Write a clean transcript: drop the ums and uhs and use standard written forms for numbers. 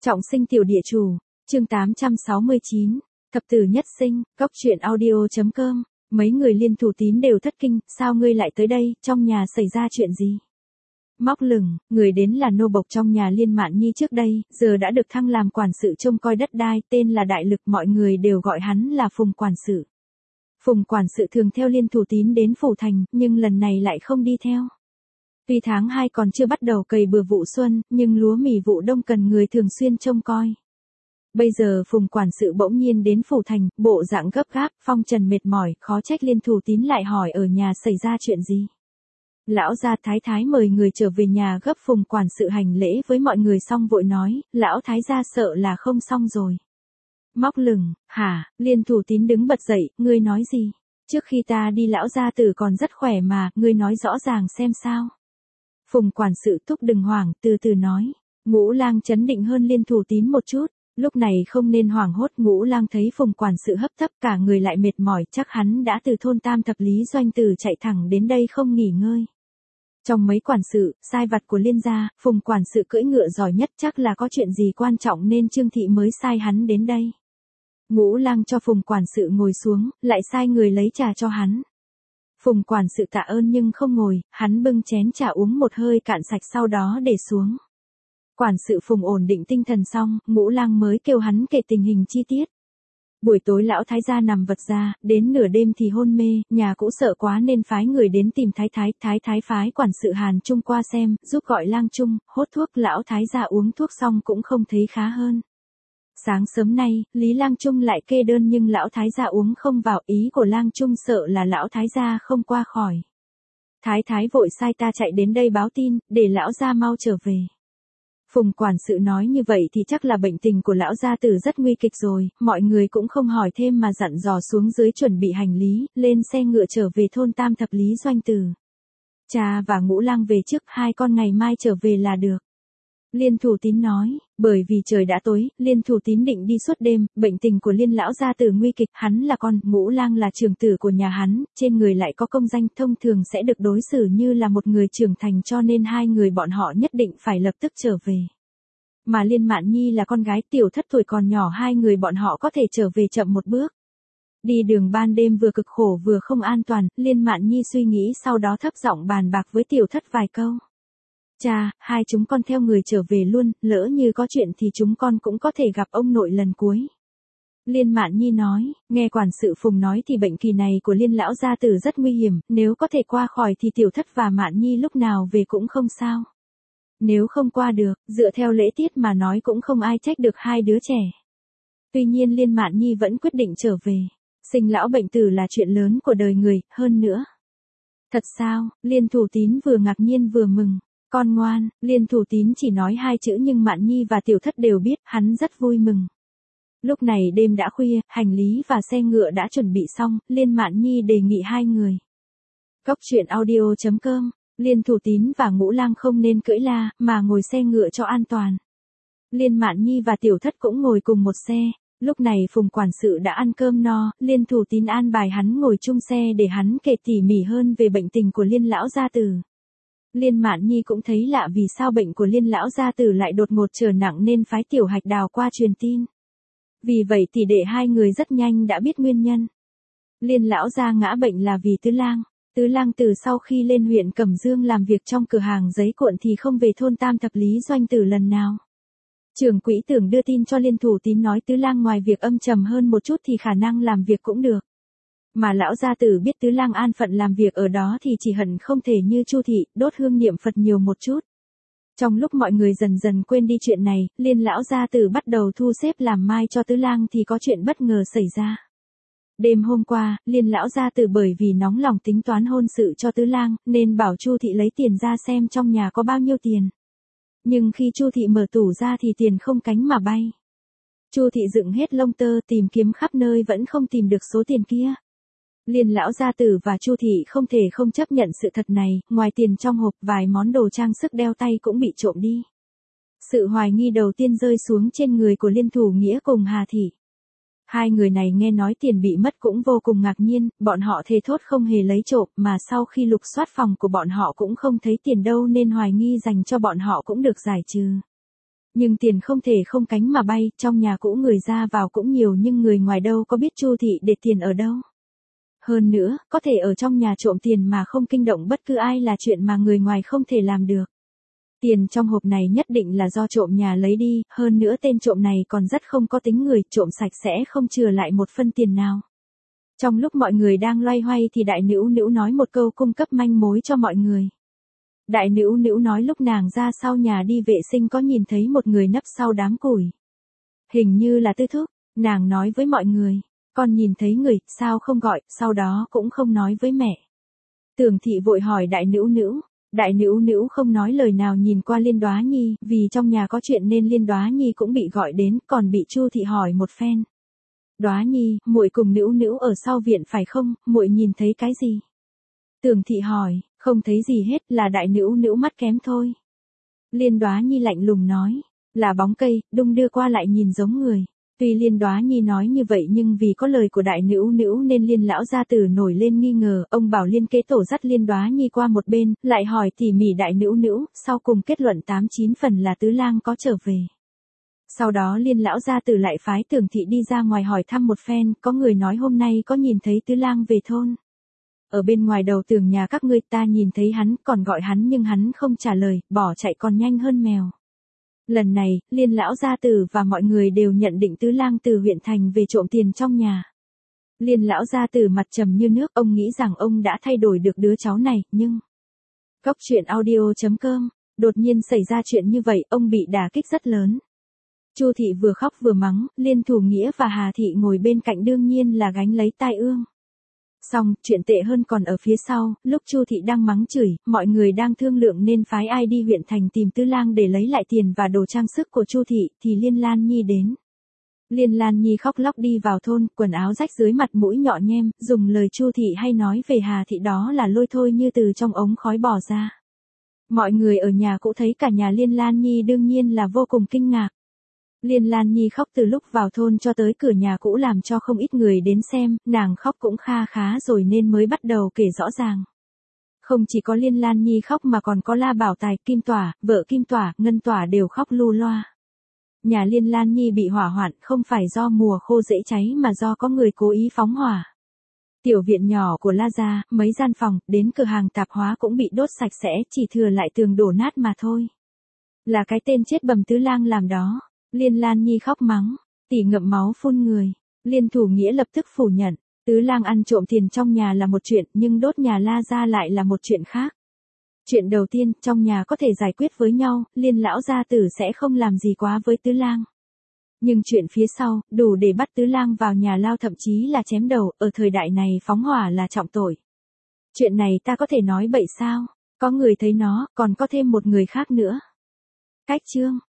Trọng sinh tiểu địa chủ, chương 869, thập tử nhất sinh, góc truyện audio.com, mấy người Liên Thủ Tín đều thất kinh, sao ngươi lại tới đây, trong nhà xảy ra chuyện gì? Móc lửng, người đến là nô bộc trong nhà Liên Mạn Nhi trước đây, giờ đã được thăng làm quản sự trông coi đất đai, tên là Đại Lực, mọi người đều gọi hắn là Phùng quản sự. Phùng quản sự thường theo Liên Thủ Tín đến phủ thành, nhưng lần này lại không đi theo. Tuy tháng 2 còn chưa bắt đầu cày bừa vụ xuân, nhưng lúa mì vụ đông cần người thường xuyên trông coi. Bây giờ Phùng quản sự bỗng nhiên đến phủ thành, bộ dạng gấp gáp, phong trần mệt mỏi, khó trách Liên Thủ Tín lại hỏi ở nhà xảy ra chuyện gì. Lão gia thái thái mời người trở về nhà gấp. Phùng quản sự hành lễ với mọi người xong vội nói, lão thái gia sợ là không xong rồi. Móc lửng, hả? Liên Thủ Tín đứng bật dậy, ngươi nói gì? Trước khi ta đi lão gia tử còn rất khỏe mà, ngươi nói rõ ràng xem sao. Phùng quản sự thúc đừng hoảng, từ từ nói. Ngũ Lang trấn định hơn Liên Thủ Tín một chút. Lúc này không nên hoảng hốt. Ngũ Lang thấy Phùng quản sự hấp tấp cả người lại mệt mỏi, chắc hắn đã từ thôn Tam Thập Lý Doanh Tử chạy thẳng đến đây không nghỉ ngơi. Trong mấy quản sự, sai vặt của Liên gia, Phùng quản sự cưỡi ngựa giỏi nhất, chắc là có chuyện gì quan trọng nên Trương thị mới sai hắn đến đây. Ngũ Lang cho Phùng quản sự ngồi xuống, lại sai người lấy trà cho hắn. Phùng quản sự tạ ơn nhưng không ngồi, hắn bưng chén trà uống một hơi cạn sạch sau đó để xuống. Quản sự Phùng ổn định tinh thần xong, Ngũ Lang mới kêu hắn kể tình hình chi tiết. Buổi tối lão thái gia nằm vật ra, đến nửa đêm thì hôn mê, nhà cũ sợ quá nên phái người đến tìm thái thái phái quản sự Hàn Trung qua xem, giúp gọi Lang Trung, hốt thuốc. Lão thái gia uống thuốc xong cũng không thấy khá hơn. Sáng sớm nay, Lý Lang Trung lại kê đơn nhưng lão thái gia uống không vào, ý của Lang Trung sợ là lão thái gia không qua khỏi. Thái thái vội sai ta chạy đến đây báo tin, để lão gia mau trở về. Phùng quản sự nói như vậy thì chắc là bệnh tình của lão gia tử rất nguy kịch rồi, mọi người cũng không hỏi thêm mà dặn dò xuống dưới chuẩn bị hành lý, lên xe ngựa trở về thôn Tam Thập Lý Doanh Tử. Cha và Ngũ Lang về trước, hai con ngày mai trở về là được. Liên Thủ Tín nói, bởi vì trời đã tối, Liên Thủ Tín định đi suốt đêm, bệnh tình của Liên lão gia tử nguy kịch, hắn là con, Ngũ Lang là trưởng tử của nhà hắn, trên người lại có công danh, thông thường sẽ được đối xử như là một người trưởng thành, cho nên hai người bọn họ nhất định phải lập tức trở về. Mà Liên Mạn Nhi là con gái, Tiểu Thất tuổi còn nhỏ, hai người bọn họ có thể trở về chậm một bước. Đi đường ban đêm vừa cực khổ vừa không an toàn, Liên Mạn Nhi suy nghĩ sau đó thấp giọng bàn bạc với Tiểu Thất vài câu. Cha, hai chúng con theo người trở về luôn, lỡ như có chuyện thì chúng con cũng có thể gặp ông nội lần cuối. Liên Mạn Nhi nói, nghe quản sự Phùng nói thì bệnh kỳ này của Liên lão gia tử rất nguy hiểm, nếu có thể qua khỏi thì Tiểu Thất và Mạn Nhi lúc nào về cũng không sao. Nếu không qua được, dựa theo lễ tiết mà nói cũng không ai trách được hai đứa trẻ. Tuy nhiên Liên Mạn Nhi vẫn quyết định trở về. Sinh lão bệnh tử là chuyện lớn của đời người, hơn nữa. Thật sao? Liên Thủ Tín vừa ngạc nhiên vừa mừng. Con ngoan, Liên Thủ Tín chỉ nói hai chữ nhưng Mạn Nhi và Tiểu Thất đều biết, hắn rất vui mừng. Lúc này đêm đã khuya, hành lý và xe ngựa đã chuẩn bị xong, Liên Mạn Nhi đề nghị hai người. Góc truyện audio.com, Liên Thủ Tín và Ngũ Lang không nên cưỡi la, mà ngồi xe ngựa cho an toàn. Liên Mạn Nhi và Tiểu Thất cũng ngồi cùng một xe. Lúc này Phùng quản sự đã ăn cơm no, Liên Thủ Tín an bài hắn ngồi chung xe để hắn kể tỉ mỉ hơn về bệnh tình của Liên lão gia tử. Liên Mạn Nhi cũng thấy lạ vì sao bệnh của Liên lão gia tử lại đột ngột trở nặng nên phái Tiểu Hạch Đào qua truyền tin. Vì vậy tỷ đệ hai người rất nhanh đã biết nguyên nhân. Liên lão gia ngã bệnh là vì Tứ Lang. Tứ Lang từ sau khi lên huyện Cẩm Dương làm việc trong cửa hàng giấy cuộn thì không về thôn Tam Thập Lý Doanh Tử lần nào. Trưởng quỹ tưởng đưa tin cho Liên Thủ Tín nói Tứ Lang ngoài việc âm trầm hơn một chút thì khả năng làm việc cũng được. Mà lão gia tử biết Tứ Lang an phận làm việc ở đó thì chỉ hận không thể như Chu thị, đốt hương niệm Phật nhiều một chút. Trong lúc mọi người dần dần quên đi chuyện này, Liên lão gia tử bắt đầu thu xếp làm mai cho Tứ Lang thì có chuyện bất ngờ xảy ra. Đêm hôm qua, Liên lão gia tử bởi vì nóng lòng tính toán hôn sự cho Tứ Lang, nên bảo Chu thị lấy tiền ra xem trong nhà có bao nhiêu tiền. Nhưng khi Chu thị mở tủ ra thì tiền không cánh mà bay. Chu thị dựng hết lông tơ tìm kiếm khắp nơi vẫn không tìm được số tiền kia. Liên lão gia tử và Chu thị không thể không chấp nhận sự thật này, ngoài tiền trong hộp, vài món đồ trang sức đeo tay cũng bị trộm đi. Sự hoài nghi đầu tiên rơi xuống trên người của Liên Thủ Nghĩa cùng Hà thị. Hai người này nghe nói tiền bị mất cũng vô cùng ngạc nhiên, bọn họ thề thốt không hề lấy trộm, mà sau khi lục soát phòng của bọn họ cũng không thấy tiền đâu nên hoài nghi dành cho bọn họ cũng được giải trừ. Nhưng tiền không thể không cánh mà bay, trong nhà cũ người ra vào cũng nhiều nhưng người ngoài đâu có biết Chu thị để tiền ở đâu. Hơn nữa, có thể ở trong nhà trộm tiền mà không kinh động bất cứ ai là chuyện mà người ngoài không thể làm được. Tiền trong hộp này nhất định là do trộm nhà lấy đi, hơn nữa tên trộm này còn rất không có tính người, trộm sạch sẽ không chừa lại một phân tiền nào. Trong lúc mọi người đang loay hoay thì đại nữu nữu nói một câu cung cấp manh mối cho mọi người. Đại nữu nữu nói lúc nàng ra sau nhà đi vệ sinh có nhìn thấy một người nấp sau đám củi. Hình như là Tư Thúc, nàng nói với mọi người, con nhìn thấy người, sao không gọi, sau đó cũng không nói với mẹ. Tưởng thị vội hỏi đại nữu nữu. Đại nữu nữu không nói lời nào nhìn qua Liên Đoá Nhi, vì trong nhà có chuyện nên Liên Đoá Nhi cũng bị gọi đến, còn bị Chu thị hỏi một phen. Đoá Nhi, muội cùng nữu nữu ở sau viện phải không, muội nhìn thấy cái gì? Tưởng thị hỏi, không thấy gì hết, là đại nữu nữu mắt kém thôi. Liên Đoá Nhi lạnh lùng nói, là bóng cây, đung đưa qua lại nhìn giống người. Tuy Liên Đoá Nhi nói như vậy nhưng vì có lời của đại nữu nữu nên Liên lão gia tử nổi lên nghi ngờ, ông bảo Liên kế tổ dắt Liên Đoá Nhi qua một bên, lại hỏi tỉ mỉ đại nữu nữu, sau cùng kết luận 89 phần là Tứ Lang có trở về. Sau đó Liên lão gia tử lại phái Tưởng thị đi ra ngoài hỏi thăm một phen, có người nói hôm nay có nhìn thấy Tứ Lang về thôn. Ở bên ngoài đầu tường nhà các ngươi ta nhìn thấy hắn, còn gọi hắn nhưng hắn không trả lời, bỏ chạy còn nhanh hơn mèo. Lần này, Liên lão gia tử và mọi người đều nhận định Tứ Lang từ huyện thành về trộm tiền trong nhà. Liên lão gia tử mặt trầm như nước, ông nghĩ rằng ông đã thay đổi được đứa cháu này, nhưng... Cốc truyện audio.com, đột nhiên xảy ra chuyện như vậy, ông bị đả kích rất lớn. Chu thị vừa khóc vừa mắng, Liên Thủ Nghĩa và Hà thị ngồi bên cạnh đương nhiên là gánh lấy tai ương. Xong, chuyện tệ hơn còn ở phía sau, lúc Chu thị đang mắng chửi, mọi người đang thương lượng nên phái ai đi huyện thành tìm Tứ Lang để lấy lại tiền và đồ trang sức của Chu thị, thì Liên Lan Nhi đến. Liên Lan Nhi khóc lóc đi vào thôn, quần áo rách dưới mặt mũi nhọ nhem, dùng lời Chu thị hay nói về Hà thị đó là lôi thôi như từ trong ống khói bỏ ra. Mọi người ở nhà cũng thấy cả nhà Liên Lan Nhi đương nhiên là vô cùng kinh ngạc. Liên Lan Nhi khóc từ lúc vào thôn cho tới cửa nhà cũ làm cho không ít người đến xem, nàng khóc cũng kha khá rồi nên mới bắt đầu kể rõ ràng. Không chỉ có Liên Lan Nhi khóc mà còn có La Bảo Tài, Kim Tỏa, vợ Kim Tỏa, Ngân Tỏa đều khóc lu loa. Nhà Liên Lan Nhi bị hỏa hoạn không phải do mùa khô dễ cháy mà do có người cố ý phóng hỏa. Tiểu viện nhỏ của La gia, mấy gian phòng, đến cửa hàng tạp hóa cũng bị đốt sạch sẽ, chỉ thừa lại tường đổ nát mà thôi. Là cái tên chết bầm Tứ Lang làm đó. Liên Lan Nhi khóc mắng, tỉ ngậm máu phun người. Liên Thủ Nghĩa lập tức phủ nhận, Tứ Lang ăn trộm tiền trong nhà là một chuyện, nhưng đốt nhà La gia lại là một chuyện khác. Chuyện đầu tiên, trong nhà có thể giải quyết với nhau, Liên lão gia tử sẽ không làm gì quá với Tứ Lang. Nhưng chuyện phía sau, đủ để bắt Tứ Lang vào nhà lao thậm chí là chém đầu, ở thời đại này phóng hỏa là trọng tội. Chuyện này ta có thể nói bậy sao? Có người thấy nó, còn có thêm một người khác nữa. Cách chương